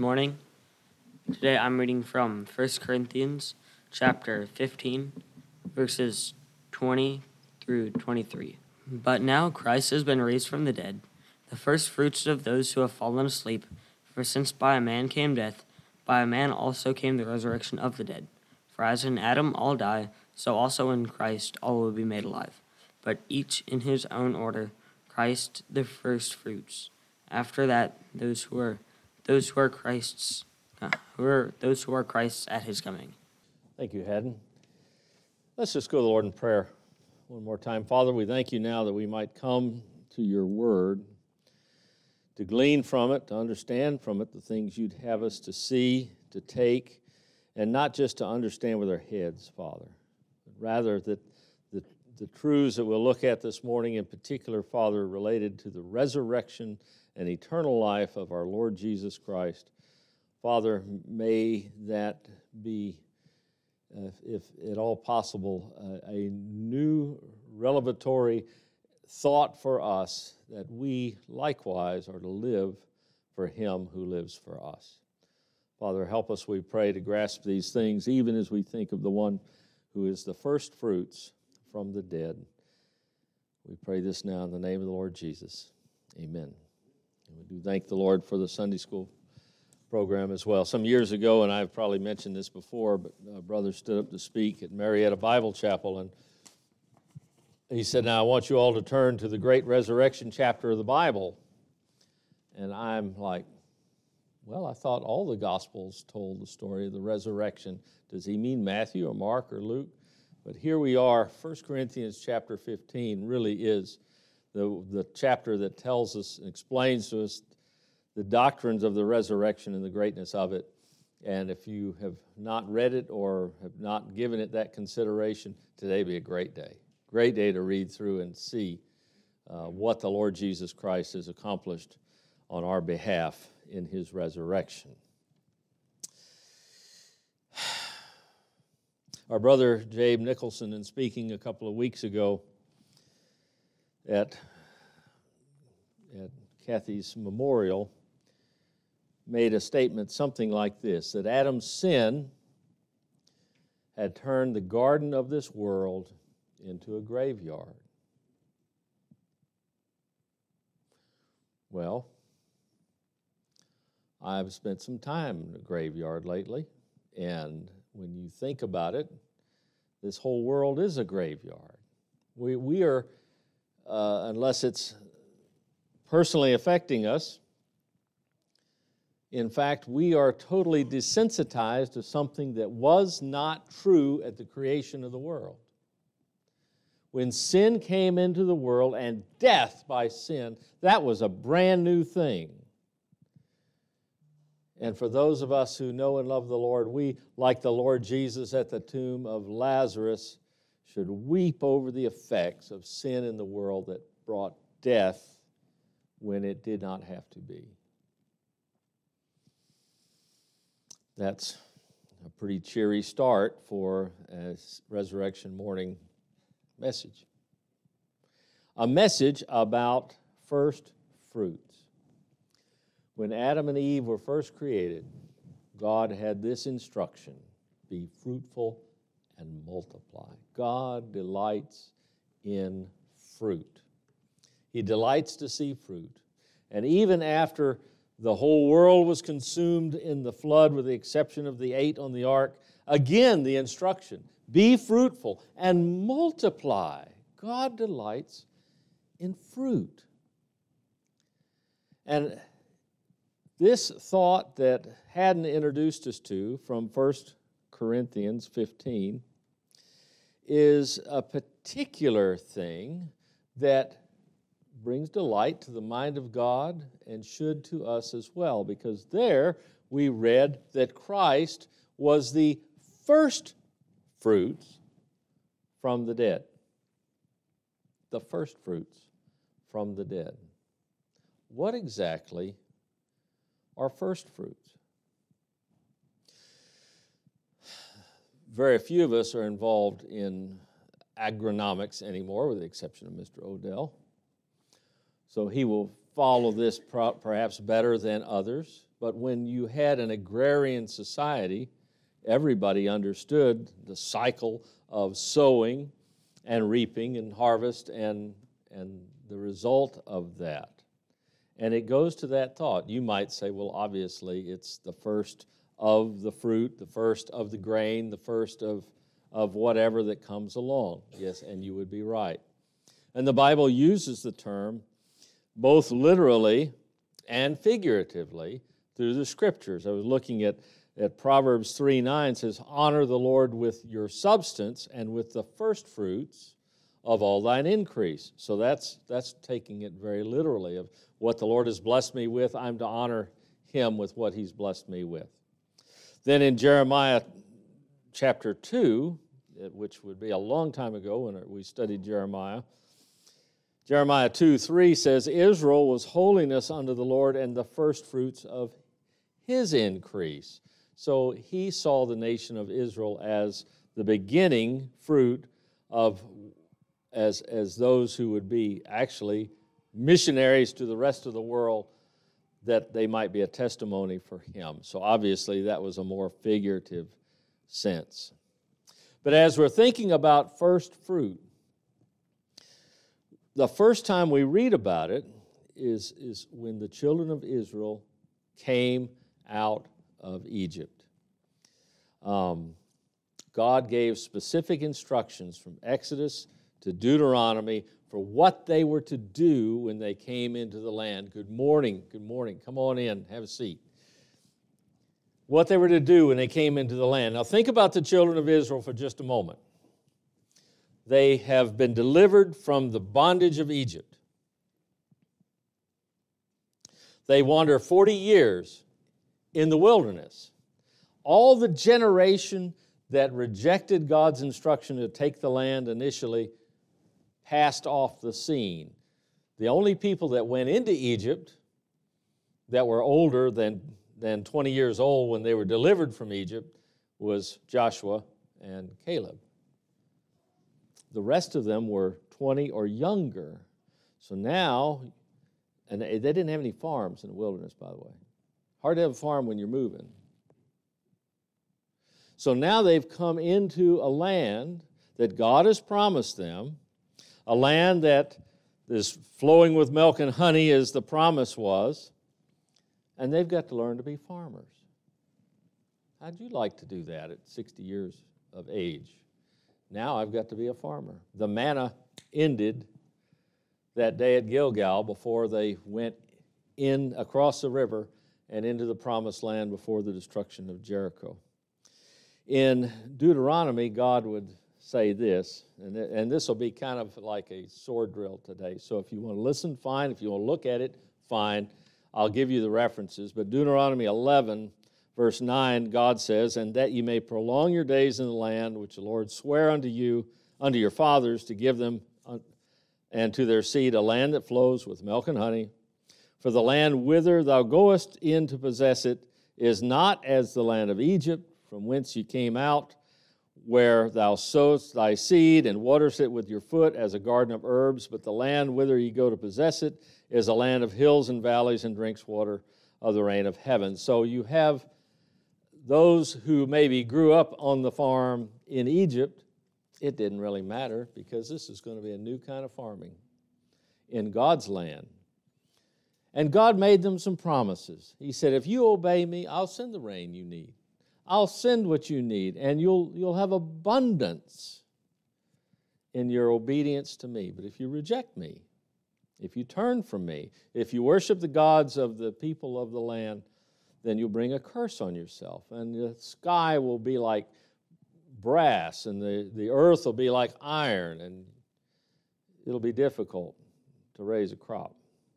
morning. Today I'm reading from 1 Corinthians chapter 15, verses 20 through 23. But now Christ has been raised from the dead, the first fruits of those who have fallen asleep. For since by a man came death, by a man also came the resurrection of the dead. For as in Adam all die, so also in Christ all will be made alive. But each in his own order, Christ the first fruits. After that, those who are Christ's at his coming. Thank you, Haddon. Let's just go to the Lord in prayer one more time. Father, we thank you now that we might come to your word, to glean from it, to understand from it the things you'd have us to see, to take, and not just to understand with our heads, Father, but rather that the truths that we'll look at this morning in particular, Father, related to the resurrection and eternal life of our Lord Jesus Christ. Father, may that be, if at all possible, a new revelatory thought for us that we likewise are to live for him who lives for us. Father, help us, we pray, to grasp these things, even as we think of the one who is the first fruits from the dead. We pray this now in the name of the Lord Jesus. Amen. And we do thank the Lord for the Sunday school program as well. Some years ago, and I've probably mentioned this before, but a brother stood up to speak at Marietta Bible Chapel, and he said, "Now I want you all to turn to the great resurrection chapter of the Bible." And I'm like, well, I thought all the Gospels told the story of the resurrection. Does he mean Matthew or Mark or Luke? But here we are. 1 Corinthians chapter 15 really is the chapter that tells us and explains to us the doctrines of the resurrection and the greatness of it. And if you have not read it or have not given it that consideration, today be a great day. Great day to read through and see what the Lord Jesus Christ has accomplished on our behalf in his resurrection. Our brother Jabe Nicholson, in speaking a couple of weeks ago at Kathy's memorial, made a statement something like this, that Adam's sin had turned the garden of this world into a graveyard. Well, I've spent some time in a graveyard lately, and when you think about it, this whole world is a graveyard. We are, unless it's personally affecting us, in fact, we are totally desensitized to something that was not true at the creation of the world. When sin came into the world and death by sin, that was a brand new thing. And for those of us who know and love the Lord, we, like the Lord Jesus at the tomb of Lazarus, should weep over the effects of sin in the world that brought death when it did not have to be. That's a pretty cheery start for a resurrection morning message. A message about first fruits. When Adam and Eve were first created, God had this instruction: be fruitful and multiply. God delights in fruit. He delights to see fruit. And even after the whole world was consumed in the flood, with the exception of the 8 on the ark, again the instruction: be fruitful and multiply. God delights in fruit. And this thought that Haddon introduced us to from 1 Corinthians 15 is a particular thing that brings delight to the mind of God and should to us as well, because there we read that Christ was the first fruits from the dead. The first fruits from the dead. What exactly are first fruits? Very few of us are involved in agronomics anymore, with the exception of Mr. Odell. So he will follow this perhaps better than others. But when you had an agrarian society, everybody understood the cycle of sowing and reaping and harvest and the result of that. And it goes to that thought. You might say, well, obviously, it's the first of the fruit, the first of the grain, the first of whatever that comes along. Yes, and you would be right. And the Bible uses the term both literally and figuratively through the Scriptures. I was looking at Proverbs 3:9 says, honor the Lord with your substance and with the first fruits of all thine increase. So that's taking it very literally of what the Lord has blessed me with, I'm to honor Him with what He's blessed me with. Then in Jeremiah chapter 2, which would be a long time ago when we studied Jeremiah, Jeremiah 2:3 says, Israel was holiness unto the Lord and the first fruits of His increase. So He saw the nation of Israel as the beginning fruit of, as those who would be actually missionaries to the rest of the world, that they might be a testimony for Him. So obviously that was a more figurative sense. But as we're thinking about first fruit, the first time we read about it is when the children of Israel came out of Egypt. God gave specific instructions from Exodus to Deuteronomy for what they were to do when they came into the land. Good morning, come on in, have a seat. What they were to do when they came into the land. Now think about the children of Israel for just a moment. They have been delivered from the bondage of Egypt. They wander 40 years in the wilderness. All the generation that rejected God's instruction to take the land initially passed off the scene. The only people that went into Egypt that were older than 20 years old when they were delivered from Egypt was Joshua and Caleb. The rest of them were 20 or younger. So now, and they didn't have any farms in the wilderness, by the way. Hard to have a farm when you're moving. So now they've come into a land that God has promised them, a land that is flowing with milk and honey as the promise was, and they've got to learn to be farmers. How'd you like to do that at 60 years of age? Now I've got to be a farmer. The manna ended that day at Gilgal before they went in across the river and into the promised land before the destruction of Jericho. In Deuteronomy, God would say this, and this will be kind of like a sword drill today. So if you want to listen, fine. If you want to look at it, fine. I'll give you the references. But Deuteronomy 11, verse 9, God says, and that you may prolong your days in the land which the Lord sware unto you, unto your fathers, to give them and to their seed a land that flows with milk and honey. For the land whither thou goest in to possess it is not as the land of Egypt, from whence you came out, where thou sowest thy seed and waterest it with your foot as a garden of herbs, but the land whither ye go to possess it is a land of hills and valleys and drinks water of the rain of heaven. So you have those who maybe grew up on the farm in Egypt. It didn't really matter because this is going to be a new kind of farming in God's land. And God made them some promises. He said, if you obey me, I'll send the rain you need. I'll send what you need, and you'll have abundance in your obedience to me. But if you reject me, if you turn from me, if you worship the gods of the people of the land, then you'll bring a curse on yourself. And the sky will be like brass, and the earth will be like iron, and it'll be difficult to raise a crop.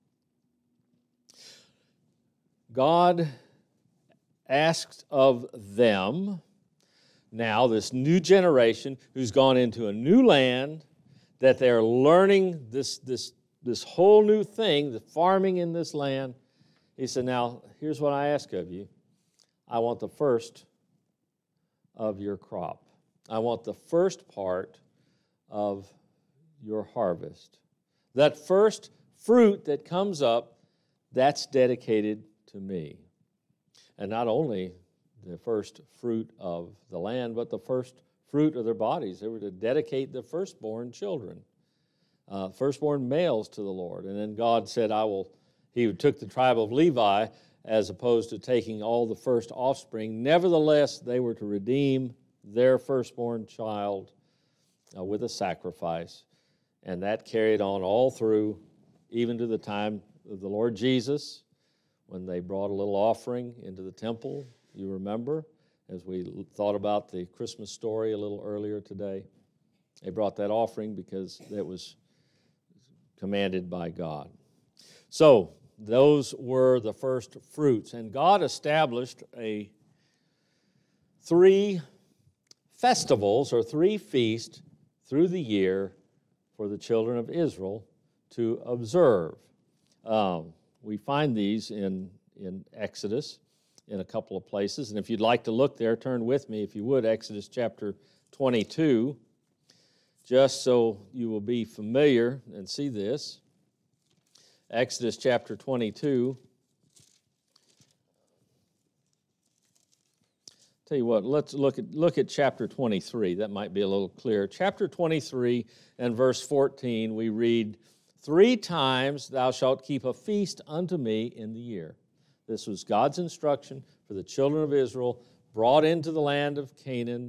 God asked of them, now this new generation who's gone into a new land, that they're learning this whole new thing, the farming in this land. He said, now, here's what I ask of you. I want the first of your crop. I want the first part of your harvest. That first fruit that comes up, that's dedicated to me. And not only the first fruit of the land, but the first fruit of their bodies. They were to dedicate the firstborn children, firstborn males to the Lord. And then God said, He took the tribe of Levi as opposed to taking all the first offspring. Nevertheless, they were to redeem their firstborn child with a sacrifice. And that carried on all through, even to the time of the Lord Jesus, when they brought a little offering into the temple. You remember, as we thought about the Christmas story a little earlier today, they brought that offering because it was commanded by God. So those were the first fruits. And God established 3 festivals or 3 feasts through the year for the children of Israel to observe. We find these in Exodus in a couple of places. And if you'd like to look there, turn with me, if you would, Exodus chapter 22, just so you will be familiar and see this. Exodus chapter 22. Tell you what, let's look at chapter 23. That might be a little clearer. Chapter 23 and verse 14, we read, 3 times thou shalt keep a feast unto me in the year. This was God's instruction for the children of Israel brought into the land of Canaan.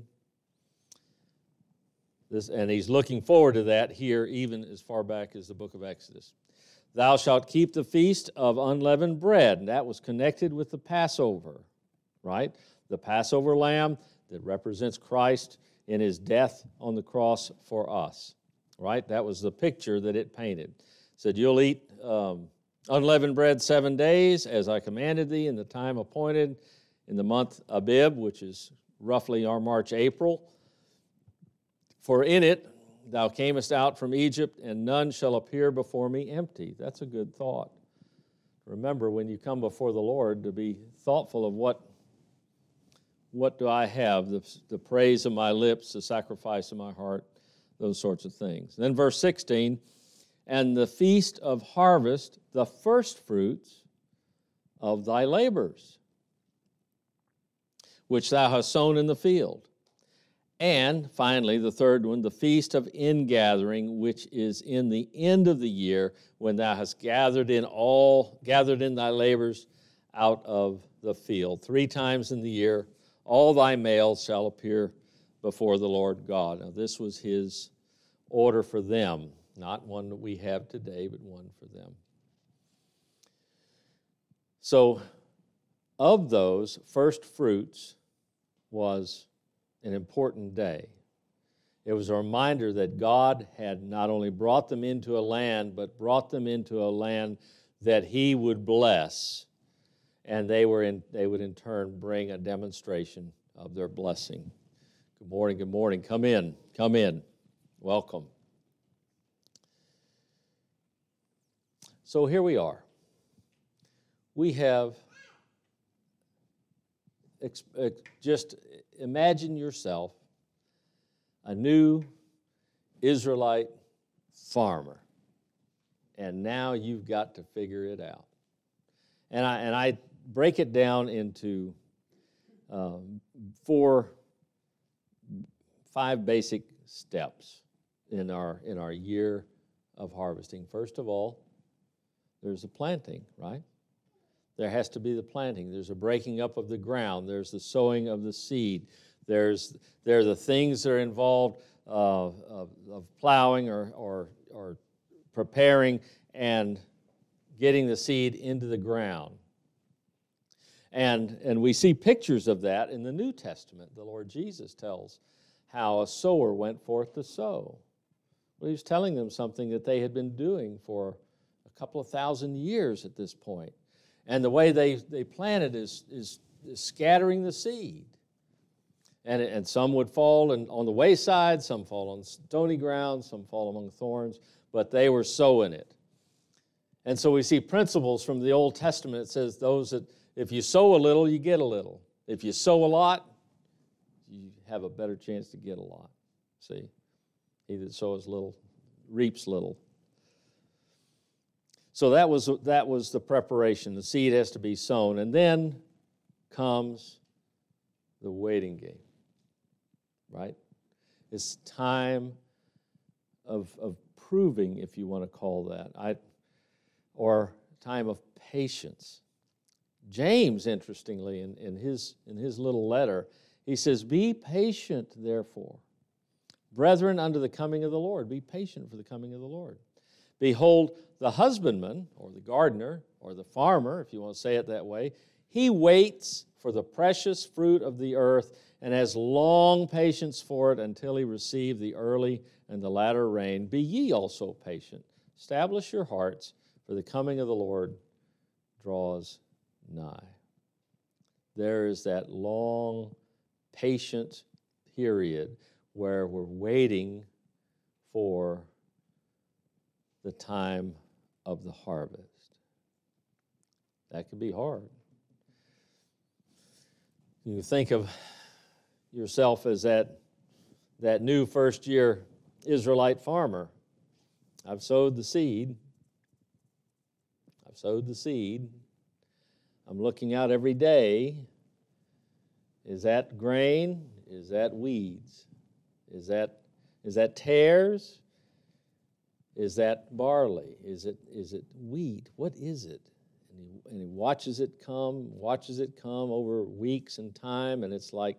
And he's looking forward to that here even as far back as the book of Exodus. Thou shalt keep the feast of unleavened bread. And that was connected with the Passover, right? The Passover lamb that represents Christ in his death on the cross for us, right? That was the picture that it painted. It said, you'll eat unleavened bread 7 days, as I commanded thee, in the time appointed in the month Abib, which is roughly our March, April. For in it thou camest out from Egypt, and none shall appear before me empty. That's a good thought. Remember, when you come before the Lord, to be thoughtful of what do I have, the praise of my lips, the sacrifice of my heart, those sorts of things. Then verse 16, and the feast of harvest, the first fruits of thy labors, which thou hast sown in the field. And finally, the third one, the feast of ingathering, which is in the end of the year, when thou hast gathered in thy labors out of the field. 3 times in the year, all thy males shall appear before the Lord God. Now, this was his order for them. Not one that we have today, but one for them. So, of those, first fruits was an important day. It was a reminder that God had not only brought them into a land, but brought them into a land that he would bless, and they would in turn bring a demonstration of their blessing. Good morning, good morning. Come in. Welcome. So here we are. We have, just imagine yourself a new Israelite farmer, and now you've got to figure it out. And I break it down into 5 basic steps in our year of harvesting. First of all, there's a planting, right? There has to be the planting. There's a breaking up of the ground. There's the sowing of the seed. There are the things that are involved of plowing or preparing and getting the seed into the ground. And we see pictures of that in the New Testament. The Lord Jesus tells how a sower went forth to sow. Well, he was telling them something that they had been doing for a couple of thousand years at this point. And the way they planted is scattering the seed. And some would fall on the wayside, some fall on stony ground, some fall among thorns, but they were sowing it. And so we see principles from the Old Testament. It says those that if you sow a little, you get a little. If you sow a lot, you have a better chance to get a lot. See? He that sows little reaps little. So that was the preparation. The seed has to be sown. And then comes the waiting game, right? It's time of proving, if you want to call that, or time of patience. James, interestingly, in his little letter, he says, "Be patient, therefore, brethren, unto the coming of the Lord." Be patient for the coming of the Lord. "Behold, the husbandman," or the gardener, or the farmer, if you want to say it that way, "he waits for the precious fruit of the earth, and has long patience for it until he receive the early and the latter rain. Be ye also patient. Establish your hearts, for the coming of the Lord draws nigh." There is that long, patient period where we're waiting for the time of the harvest. That can be hard. You think of yourself as that new first-year Israelite farmer. I've sowed the seed. I'm looking out every day. Is that grain? Is that weeds? Is that tares? Is that barley? Is it wheat? What is it? And he watches it come over weeks and time, and it's like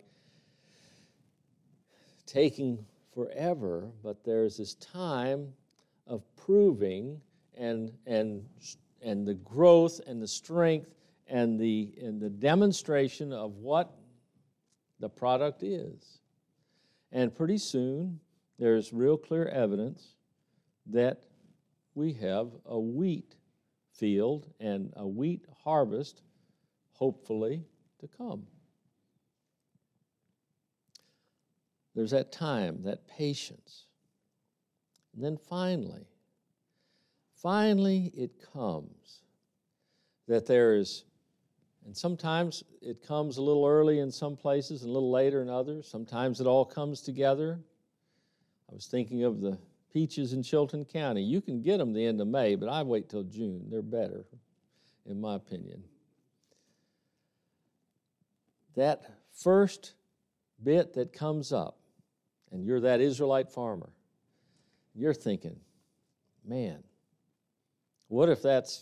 taking forever, but there's this time of proving and the growth and the strength and the demonstration of what the product is. And pretty soon, there's real clear evidence that we have a wheat field and a wheat harvest, hopefully, to come. There's that time, that patience. And then finally it comes that there is, and sometimes it comes a little early in some places and a little later in others. Sometimes it all comes together. I was thinking of the peaches in Chilton County. You can get them the end of May, but I wait till June. They're better, in my opinion. That first bit that comes up, and you're that Israelite farmer, you're thinking, man, what if that's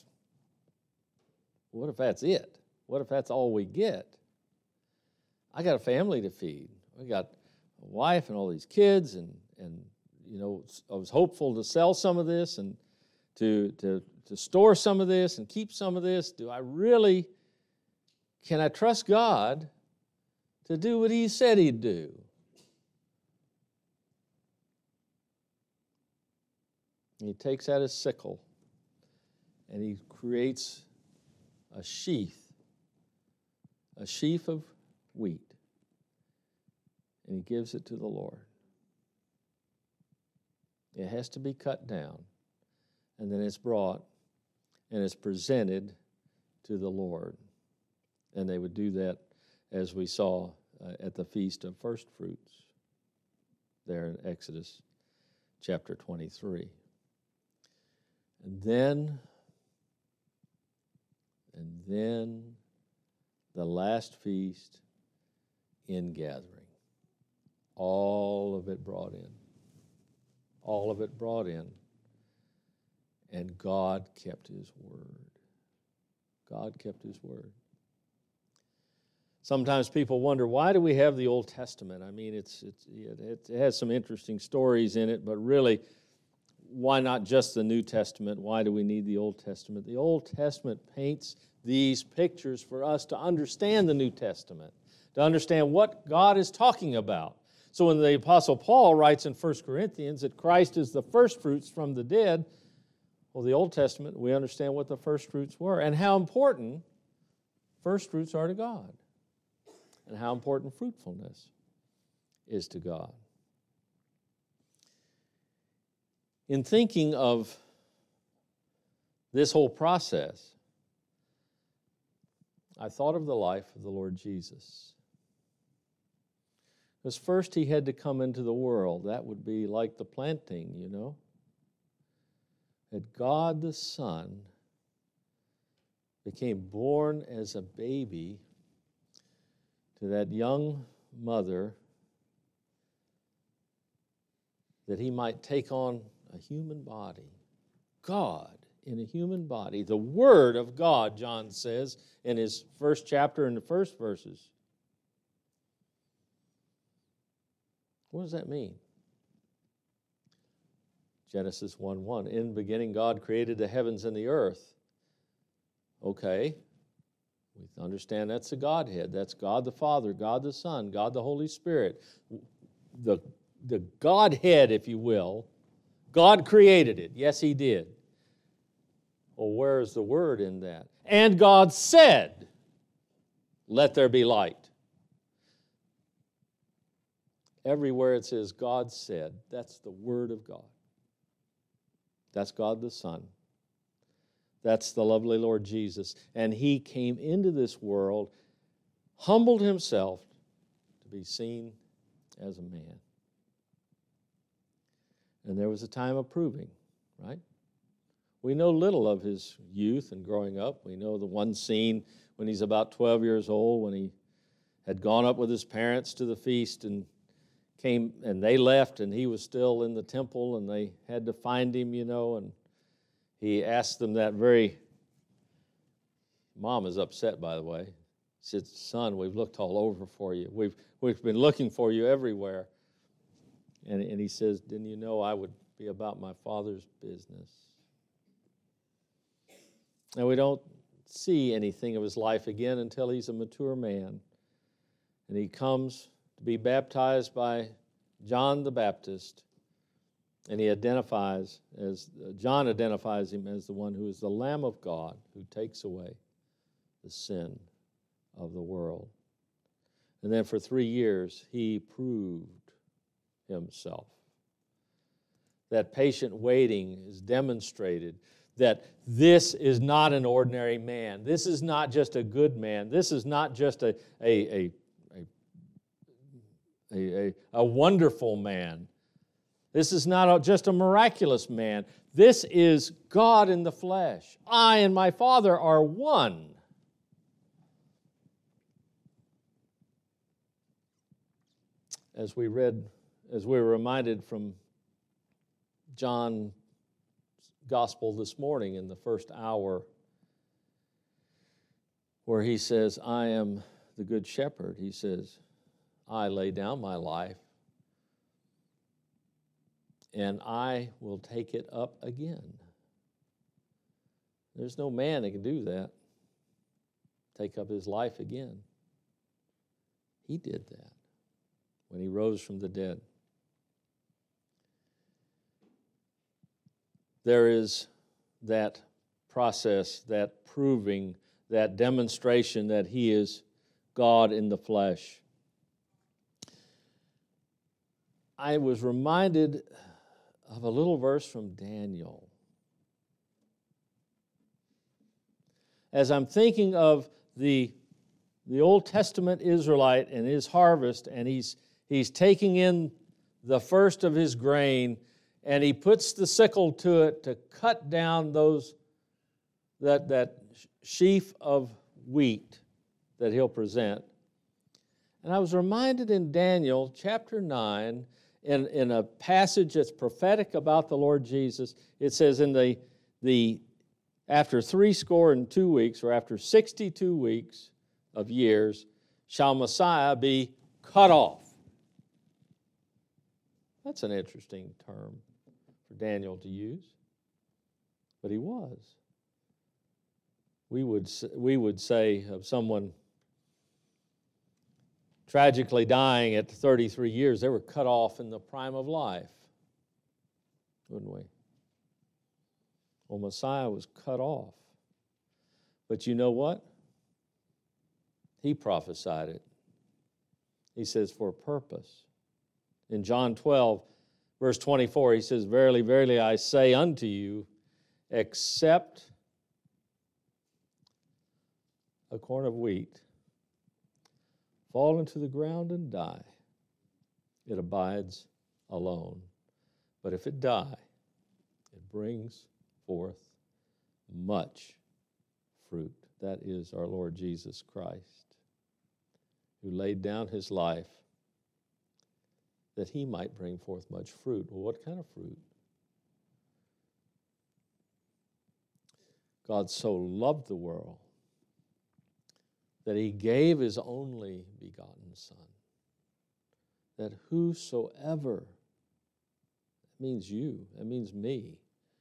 it? What if that's all we get? I got a family to feed. I got a wife and all these kids, and you know, I was hopeful to sell some of this and to store some of this and keep some of this. Can I trust God to do what He said He'd do? And He takes out His sickle and He creates a sheaf of wheat, and He gives it to the Lord. It has to be cut down, and then it's brought and it's presented to the Lord. And they would do that, as we saw at the Feast of First Fruits there in Exodus chapter 23. And then the last feast, ingathering. All of it brought in. All of it brought in. And God kept His word. God kept His word. Sometimes people wonder, why do we have the Old Testament? I mean, it has some interesting stories in it, but really, why not just the New Testament? Why do we need the Old Testament? The Old Testament paints these pictures for us to understand the New Testament, to understand what God is talking about. So when the Apostle Paul writes in 1 Corinthians that Christ is the first fruits from the dead, well, the Old Testament, we understand what the first fruits were and how important first fruits are to God and how important fruitfulness is to God. In thinking of this whole process, I thought of the life of the Lord Jesus. Because first He had to come into the world. That would be like the planting, you know. That God the Son became born as a baby to that young mother that he might take on a human body. God in a human body. The Word of God, John says in his first chapter in the first verses. What does that mean? Genesis 1:1, in the beginning God created the heavens and the earth. Okay, we understand that's the Godhead. That's God the Father, God the Son, God the Holy Spirit. The Godhead, if you will. God created it. Yes, He did. Well, where is the Word in that? And God said, let there be light. Everywhere it says God said, that's the Word of God. That's God the Son. That's the lovely Lord Jesus. And He came into this world, humbled Himself to be seen as a man. And there was a time of proving, right? We know little of His youth and growing up. We know the one scene when He's about 12 years old, when He had gone up with His parents to the feast and came, and they left, and He was still in the temple, and they had to find Him, and He asked them that very, Mom is upset, by the way. He said, son, we've looked all over for you. We've been looking for you everywhere. And He says, didn't you know I would be about my Father's business? And we don't see anything of His life again until He's a mature man. And He comes to be baptized by John the Baptist. And John identifies Him as the one who is the Lamb of God who takes away the sin of the world. And then for 3 years, He proved Himself. That patient waiting is demonstrated that this is not an ordinary man. This is not just a good man. This is not just a wonderful man. This is not just a miraculous man. This is God in the flesh. I and my Father are one. As we were reminded from John's Gospel this morning in the first hour, where he says, I am the good shepherd. He says, I lay down my life, and I will take it up again. There's no man that can do that, take up his life again. He did that when He rose from the dead. There is that process, that proving, that demonstration that He is God in the flesh. I was reminded of a little verse from Daniel. As I'm thinking of the Old Testament Israelite and his harvest, and he's taking in the first of his grain, and he puts the sickle to it to cut down that sheaf of wheat that he'll present. And I was reminded in Daniel chapter 9, in a passage that's prophetic about the Lord Jesus, it says, after 62 weeks, or after 62 weeks of years, shall Messiah be cut off. That's an interesting term for Daniel to use, but he was. We would say of someone tragically dying at 33 years, they were cut off in the prime of life, wouldn't we? Well, Messiah was cut off. But you know what? He prophesied it. He says, for a purpose. In John 12, verse 24, He says, verily, verily, I say unto you, except a corn of wheat fall into the ground and die, it abides alone. But if it die, it brings forth much fruit. That is our Lord Jesus Christ, who laid down his life that he might bring forth much fruit. Well, what kind of fruit? God so loved the world that he gave his only begotten Son, that whosoever, that means you, that means me,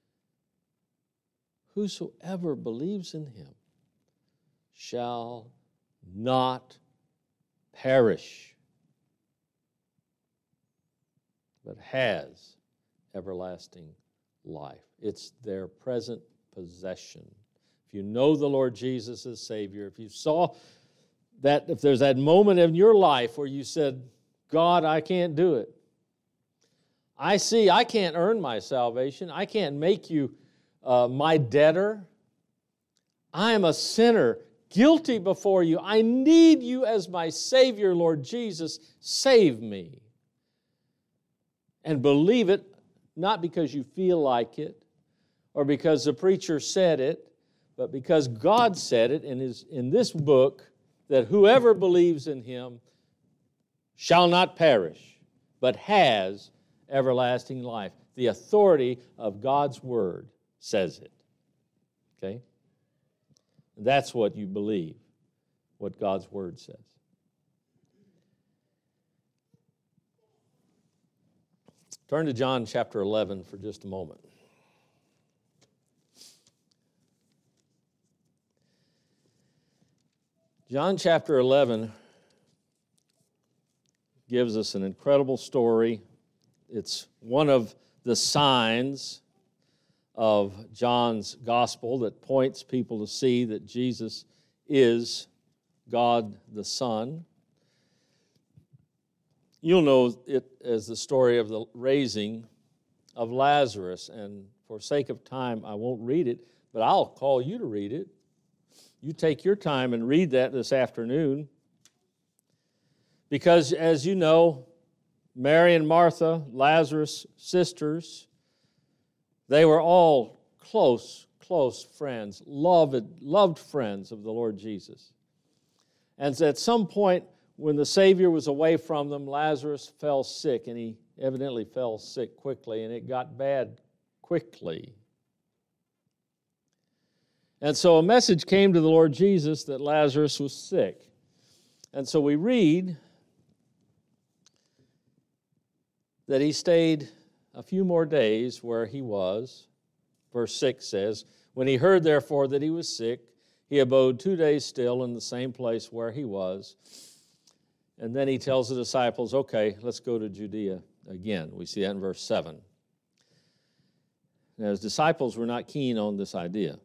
whosoever believes in him shall not perish, but has everlasting life. It's their present possession. If you know the Lord Jesus as Savior, if you saw that, if there's that moment in your life where you said, God, I can't do it. I see I can't earn my salvation. I can't make you my debtor. I am a sinner, guilty before you. I need you as my Savior, Lord Jesus. Save me. And believe it, not because you feel like it or because the preacher said it, but because God said it in this book, that whoever believes in him shall not perish, but has everlasting life. The authority of God's word says it. Okay? That's what you believe, what God's word says. Turn to John chapter 11 for just a moment. John chapter 11 gives us an incredible story. It's one of the signs of John's gospel that points people to see that Jesus is God the Son. You'll know it as the story of the raising of Lazarus, and for sake of time, I won't read it, but I'll call you to read it. You take your time and read that this afternoon, because as you know, Mary and Martha, Lazarus' sisters, they were all close friends, loved friends of the Lord Jesus. And at some point, when the Savior was away from them, Lazarus fell sick, and he evidently fell sick quickly, and it got bad quickly. And so a message came to the Lord Jesus that Lazarus was sick. And so we read that he stayed a few more days where he was. Verse 6 says, when he heard, therefore, that he was sick, he abode 2 days still in the same place where he was. And then he tells the disciples, okay, let's go to Judea again. We see that in verse 7. Now, his disciples were not keen on this idea.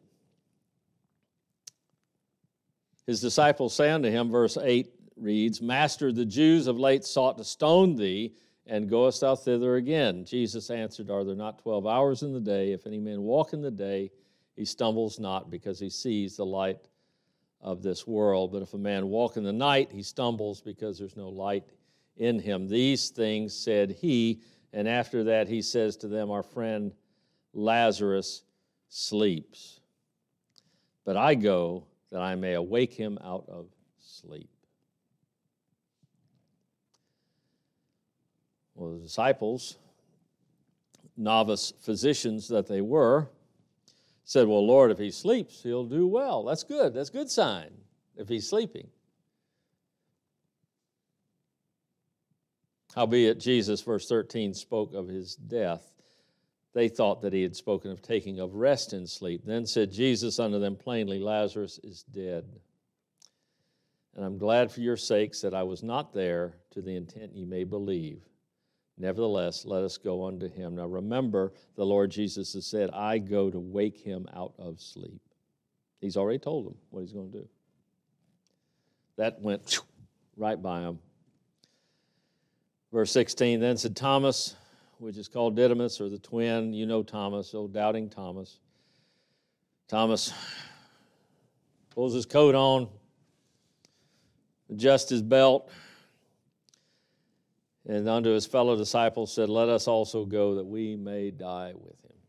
His disciples say unto him, verse 8 reads, Master, the Jews of late sought to stone thee, and goest thou thither again? Jesus answered, Are there not 12 hours in the day? If any man walk in the day, he stumbles not, because he sees the light of this world. But if a man walk in the night, he stumbles, because there's no light in him. These things said he, and after that he says to them, Our friend Lazarus sleeps, but I go that I may awake him out of sleep. Well, the disciples, novice physicians that they were, said, well, Lord, if he sleeps, he'll do well. That's good. That's a good sign if he's sleeping. Howbeit Jesus, verse 13, spoke of his death. They thought that he had spoken of taking of rest in sleep. Then said Jesus unto them plainly, Lazarus is dead. And I'm glad for your sakes that I was not there, to the intent ye may believe. Nevertheless, let us go unto him. Now remember, the Lord Jesus has said, I go to wake him out of sleep. He's already told them what he's going to do. That went right by him. Verse 16, then said Thomas, which is called Didymus, or the twin. You know Thomas, oh, doubting Thomas. Thomas pulls his coat on, adjusts his belt, and unto his fellow disciples said, let us also go that we may die with him.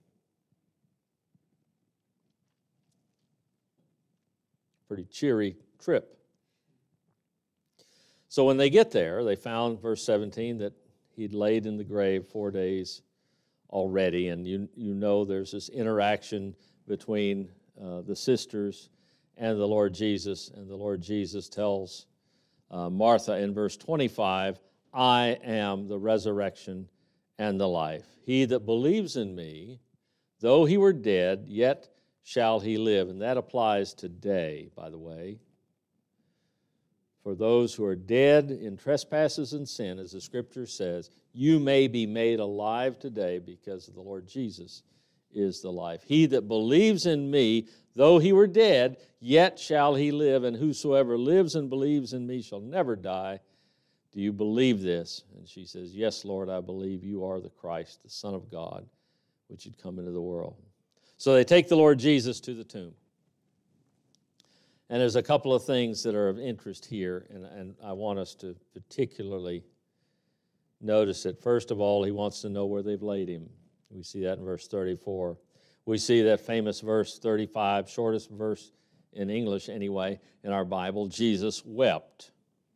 Pretty cheery trip. So when they get there, they found, verse 17, that he'd laid in the grave 4 days already. And you know there's this interaction between the sisters and the Lord Jesus. And the Lord Jesus tells Martha in verse 25, I am the resurrection and the life. He that believes in me, though he were dead, yet shall he live. And that applies today, by the way. For those who are dead in trespasses and sin, as the Scripture says, you may be made alive today because of the Lord Jesus is the life. He that believes in me, though he were dead, yet shall he live, and whosoever lives and believes in me shall never die. Do you believe this? And she says, yes, Lord, I believe you are the Christ, the Son of God, which had come into the world. So they take the Lord Jesus to the tomb. And there's a couple of things that are of interest here, and I want us to particularly notice it. First of all, he wants to know where they've laid him. We see that in verse 34. We see that famous verse 35, shortest verse in English anyway, in our Bible, Jesus wept.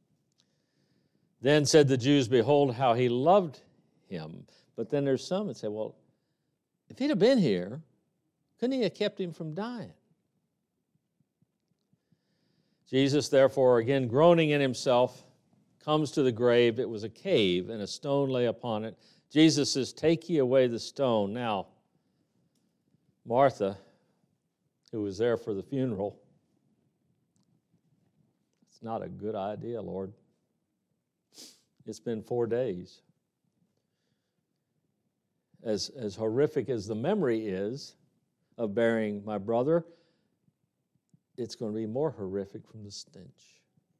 Then said the Jews, behold how he loved him. But then there's some that say, well, if he'd have been here, couldn't he have kept him from dying? Jesus, therefore, again groaning in himself, comes to the grave. It was a cave, and a stone lay upon it. Jesus says, take ye away the stone. Now, Martha, who was there for the funeral, it's not a good idea, Lord. It's been 4 days. As horrific as the memory is of burying my brother, it's going to be more horrific from the stench.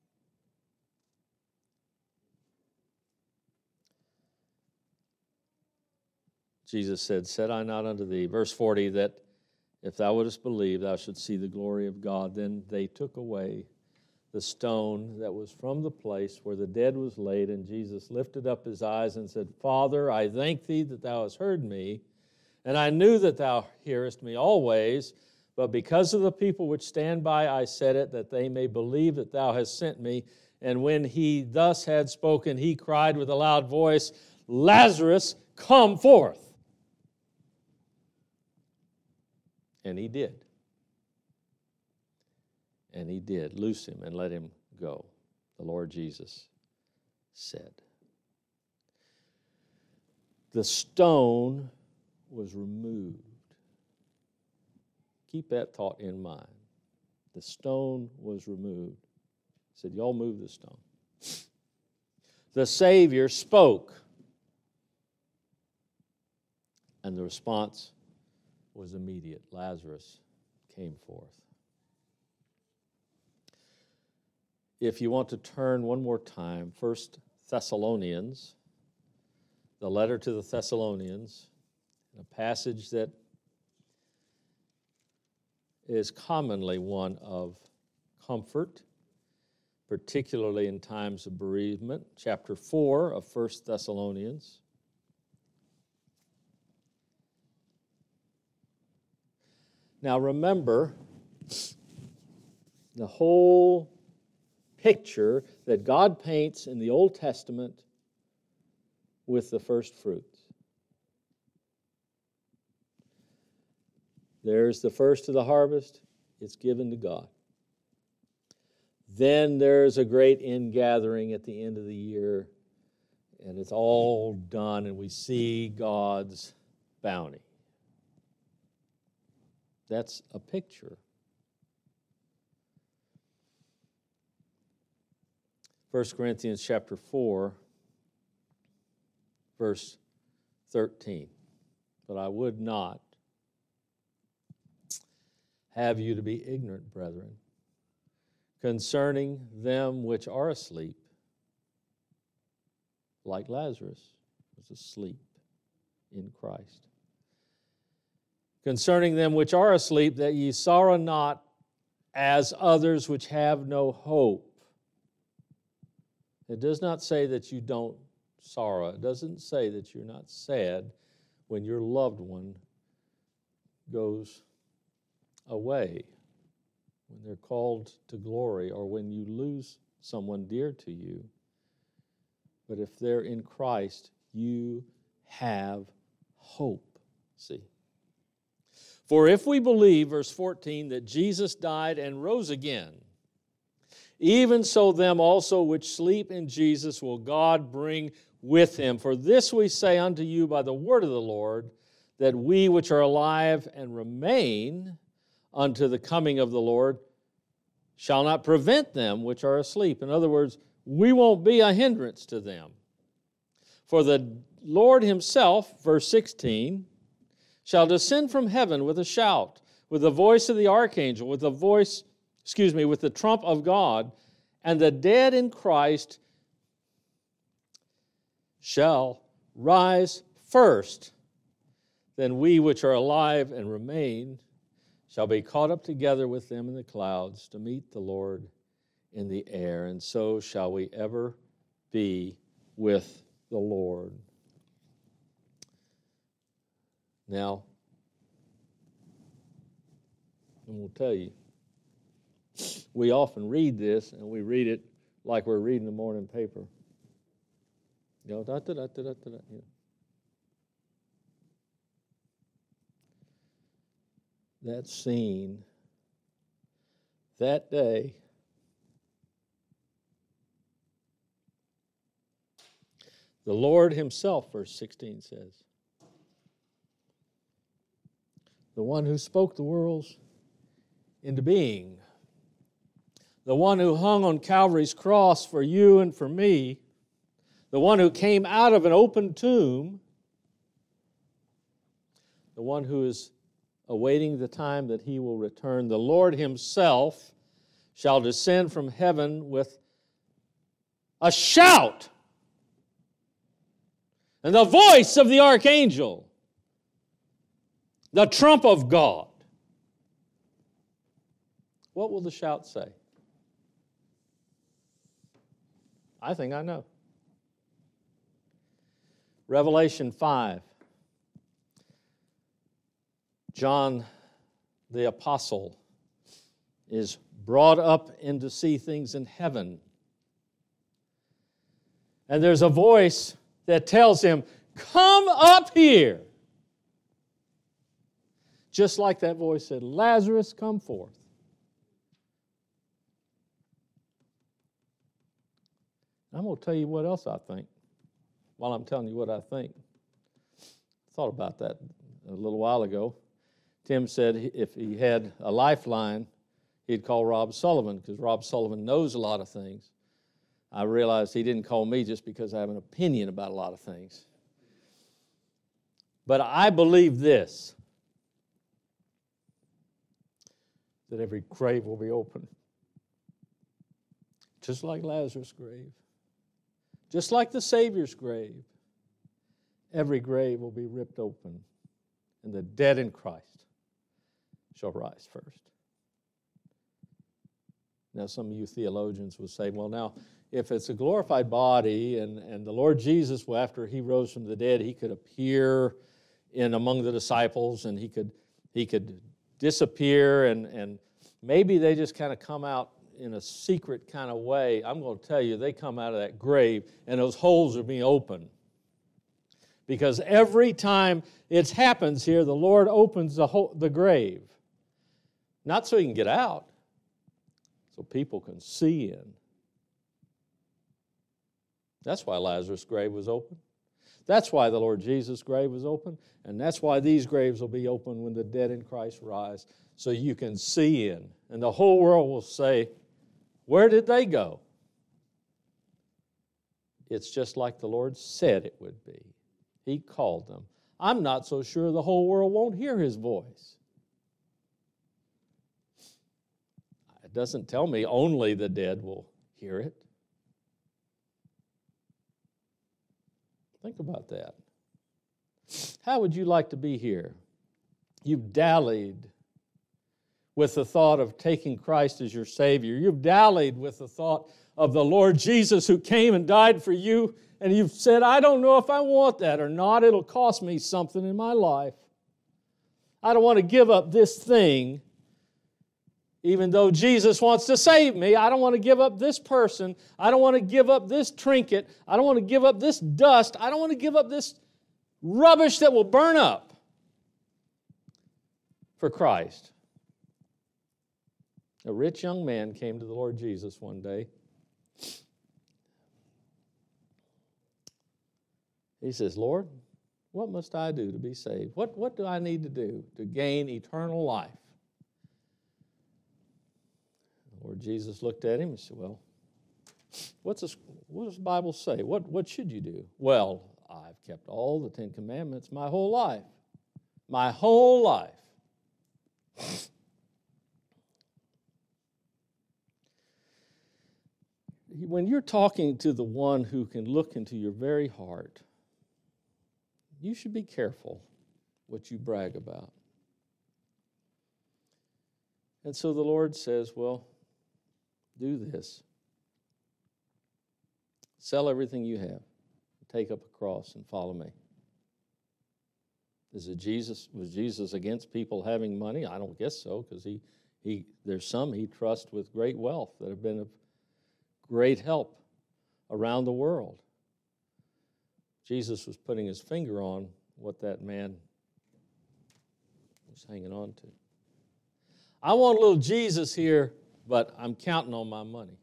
Jesus said I not unto thee, verse 40, that if thou wouldest believe, thou shouldst see the glory of God. Then they took away the stone that was from the place where the dead was laid, and Jesus lifted up his eyes and said, Father, I thank thee that thou hast heard me, and I knew that thou hearest me always, but because of the people which stand by, I said it, that they may believe that thou hast sent me. And when he thus had spoken, he cried with a loud voice, Lazarus, come forth. And he did. And he did. Loose him and let him go, the Lord Jesus said. The stone was removed. Keep that thought in mind. The stone was removed. He said, y'all move the stone. The Savior spoke. And the response was immediate. Lazarus came forth. If you want to turn one more time, 1 Thessalonians, the letter to the Thessalonians, a passage that is commonly one of comfort, particularly in times of bereavement. Chapter 4 of 1 Thessalonians. Now remember, the whole picture that God paints in the Old Testament with the first fruits. There's the first of the harvest. It's given to God. Then there's a great ingathering at the end of the year, and it's all done, and we see God's bounty. That's a picture. 1 Corinthians chapter 4, verse 13. But I would not have you to be ignorant, brethren, concerning them which are asleep, like Lazarus was asleep in Christ. Concerning them which are asleep, that ye sorrow not as others which have no hope. It does not say that you don't sorrow. It doesn't say that you're not sad when your loved one goes away, when they're called to glory, or when you lose someone dear to you. But if they're in Christ, you have hope. See? For if we believe, verse 14, that Jesus died and rose again, even so them also which sleep in Jesus will God bring with him. For this we say unto you by the word of the Lord, that we which are alive and remain unto the coming of the Lord shall not prevent them which are asleep. In other words, we won't be a hindrance to them. For the Lord himself, verse 16, shall descend from heaven with a shout, with the voice of the archangel, with the trump of God, and the dead in Christ shall rise first. Then we which are alive and remain shall be caught up together with them in the clouds to meet the Lord in the air, and so shall we ever be with the Lord. Now, I'm going to tell you, we often read this, and we read it like we're reading the morning paper. You know, you know. That scene, that day, the Lord himself, verse 16 says, the one who spoke the worlds into being, the one who hung on Calvary's cross for you and for me, the one who came out of an open tomb, the one who is awaiting the time that he will return, the Lord himself shall descend from heaven with a shout and the voice of the archangel, the trump of God. What will the shout say? I think I know. Revelation 5. John the apostle is brought up in to see things in heaven. And there's a voice that tells him, come up here. Just like that voice said, Lazarus, come forth. I'm going to tell you what else I think while I'm telling you what I think. I thought about that a little while ago. Tim said if he had a lifeline, he'd call Rob Sullivan because Rob Sullivan knows a lot of things. I realized he didn't call me just because I have an opinion about a lot of things. But I believe this, that every grave will be open. Just like Lazarus' grave. Just like the Savior's grave. Every grave will be ripped open, and the dead in Christ shall rise first. Now, some of you theologians will say, well, now, if it's a glorified body and the Lord Jesus, after he rose from the dead, he could appear in among the disciples and he could disappear and maybe they just kind of come out in a secret kind of way. I'm going to tell you, they come out of that grave and those holes are being opened. Because every time it happens here, the Lord opens the grave. Not so he can get out, so people can see in. That's why Lazarus' grave was open. That's why the Lord Jesus' grave was open. And that's why these graves will be open when the dead in Christ rise, so you can see in. And the whole world will say, where did they go? It's just like the Lord said it would be. He called them. I'm not so sure the whole world won't hear his voice. It doesn't tell me only the dead will hear it. Think about that. How would you like to be here? You've dallied with the thought of taking Christ as your Savior. You've dallied with the thought of the Lord Jesus who came and died for you, and you've said, I don't know if I want that or not. It'll cost me something in my life. I don't want to give up this thing Even though Jesus wants to save me, I don't want to give up this person. I don't want to give up this trinket. I don't want to give up this dust. I don't want to give up this rubbish that will burn up for Christ. A rich young man came to the Lord Jesus one day. He says, Lord, what must I do to be saved? What do I need to do to gain eternal life? The Lord Jesus looked at him and said, well, what does the Bible say? What should you do? Well, I've kept all the 10 Commandments my whole life. My whole life. When you're talking to the one who can look into your very heart, you should be careful what you brag about. And so the Lord says, well, do this. Sell everything you have. Take up a cross and follow me. Was Jesus against people having money? I don't guess so, because there's some he trusts with great wealth that have been of great help around the world. Jesus was putting his finger on what that man was hanging on to. I want a little Jesus here, but I'm counting on my money.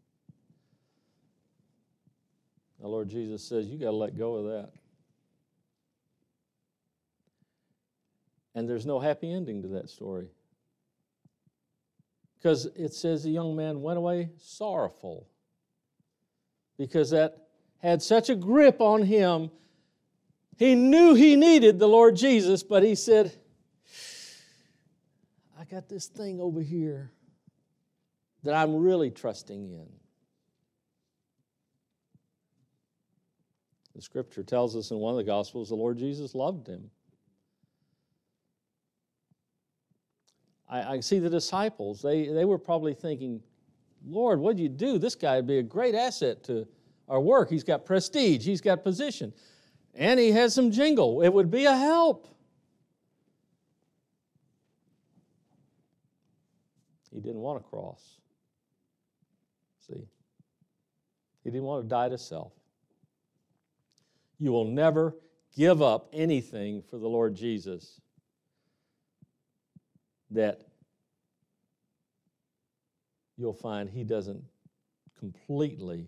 The Lord Jesus says, you got to let go of that. And there's no happy ending to that story. Because it says the young man went away sorrowful. Because that had such a grip on him. He knew he needed the Lord Jesus, but he said, I got this thing over here that I'm really trusting in. The Scripture tells us in one of the Gospels the Lord Jesus loved him. I see the disciples. They were probably thinking, Lord, what'd you do? This guy would be a great asset to our work. He's got prestige. He's got position. And he has some jingle. It would be a help. He didn't want a cross. See? He didn't want to die to self. You will never give up anything for the Lord Jesus that you'll find he doesn't completely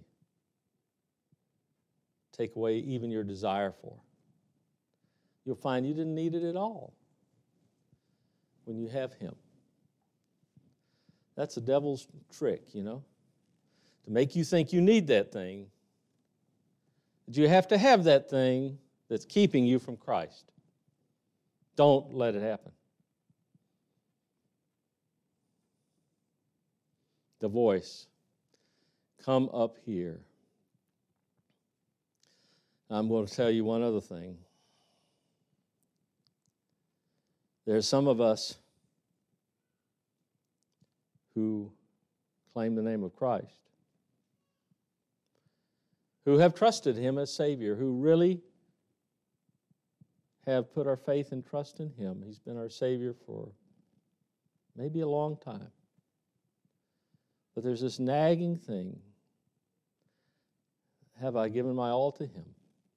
take away even your desire for. You'll find you didn't need it at all when you have him. That's the devil's trick, to make you think you need that thing. But you have to have that thing that's keeping you from Christ. Don't let it happen. The voice, come up here. I'm going to tell you one other thing. There's some of us who claim the name of Christ, who have trusted him as Savior, who really have put our faith and trust in him. He's been our Savior for maybe a long time. But there's this nagging thing. Have I given my all to him?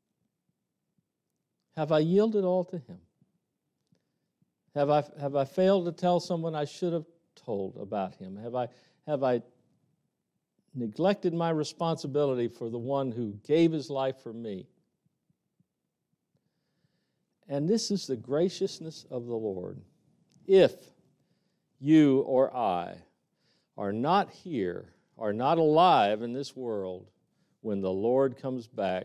Have I yielded all to him? Have I failed to tell someone I should have told about him? Have I neglected my responsibility for the one who gave his life for me? And this is the graciousness of the Lord. If you or I are not here, are not alive in this world when the Lord comes back,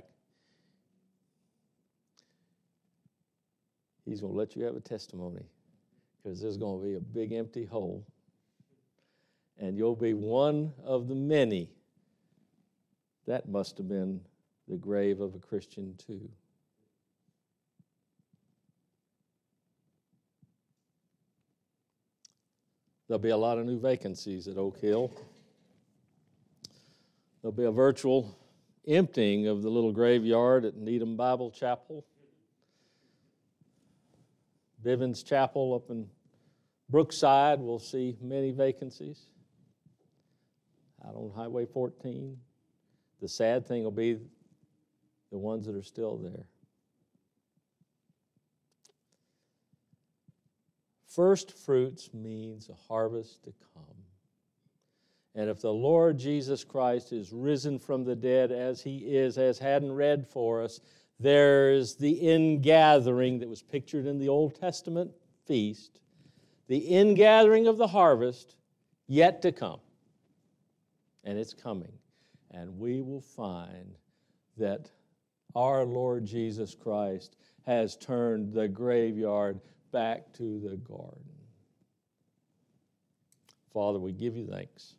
he's going to let you have a testimony, because there's going to be a big empty hole. And you'll be one of the many. That must have been the grave of a Christian too. There'll be a lot of new vacancies at Oak Hill. There'll be a virtual emptying of the little graveyard at Needham Bible Chapel. Bivens Chapel up in Brookside will see many vacancies. Out on Highway 14, the sad thing will be the ones that are still there. First fruits means a harvest to come. And if the Lord Jesus Christ is risen from the dead as He is, as Haddon read for us, there's the ingathering that was pictured in the Old Testament feast, the ingathering of the harvest yet to come. And it's coming. And we will find that our Lord Jesus Christ has turned the graveyard back to the garden. Father, we give you thanks.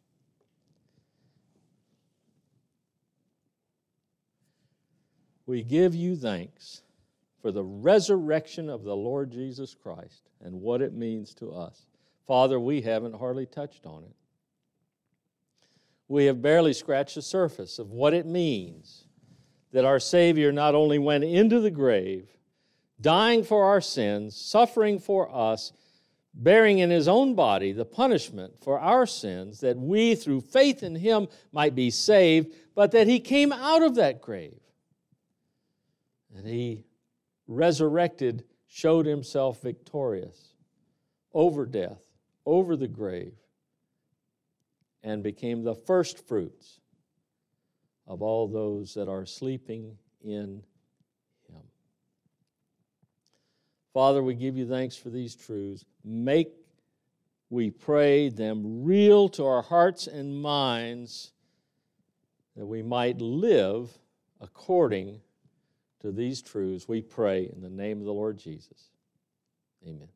We give you thanks for the resurrection of the Lord Jesus Christ and what it means to us. Father, we haven't hardly touched on it. We have barely scratched the surface of what it means that our Savior not only went into the grave, dying for our sins, suffering for us, bearing in His own body the punishment for our sins, that we, through faith in Him, might be saved, but that He came out of that grave. And He resurrected, showed Himself victorious over death, over the grave, and became the first fruits of all those that are sleeping in Him. Father, we give you thanks for these truths. Make, we pray, them real to our hearts and minds, that we might live according to these truths. We pray in the name of the Lord Jesus. Amen.